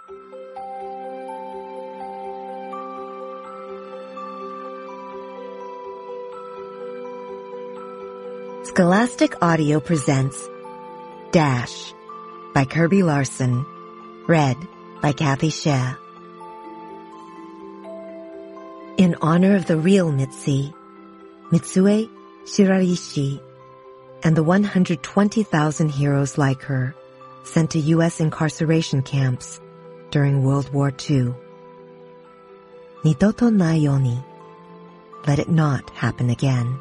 Scholastic Audio presents Dash by Kirby Larson, read by Kathy Shea. In honor of the real Mitzi, Mitsue Shiraishi, and the 120,000 heroes like her sent to U.S. incarceration camps during World War II. Nidoto nai yoni. Let it not happen again.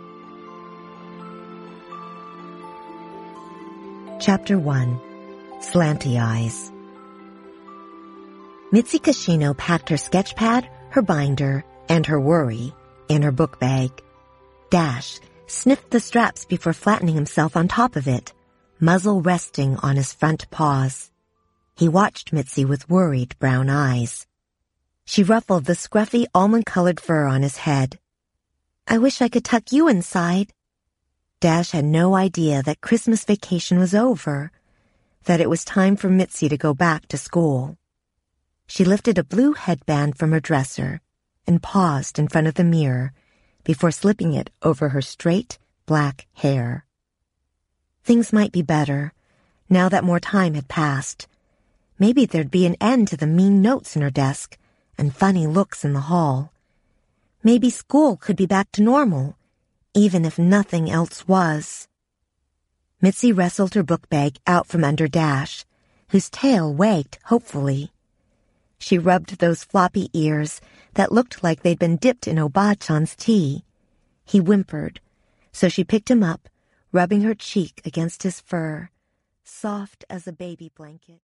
Chapter 1. Slanty Eyes. Mitzi Kashino packed her sketch pad, her binder, and her worry in her book bag. Dash sniffed the straps before flattening himself on top of it, muzzle resting on his front paws. He watched Mitzi with worried brown eyes. She ruffled the scruffy almond-colored fur on his head. "I wish I could tuck you inside." Dash had no idea that Christmas vacation was over, that it was time for Mitzi to go back to school. She lifted a blue headband from her dresser and paused in front of the mirror before slipping it over her straight, black hair. Things might be better, now that more time had passed. Maybe there'd be an end to the mean notes in her desk and funny looks in the hall. Maybe school could be back to normal, even if nothing else was. Mitzi wrestled her book bag out from under Dash, whose tail wagged hopefully. She rubbed those floppy ears that looked like they'd been dipped in Obachan's tea. He whimpered, so she picked him up, rubbing her cheek against his fur, soft as a baby blanket.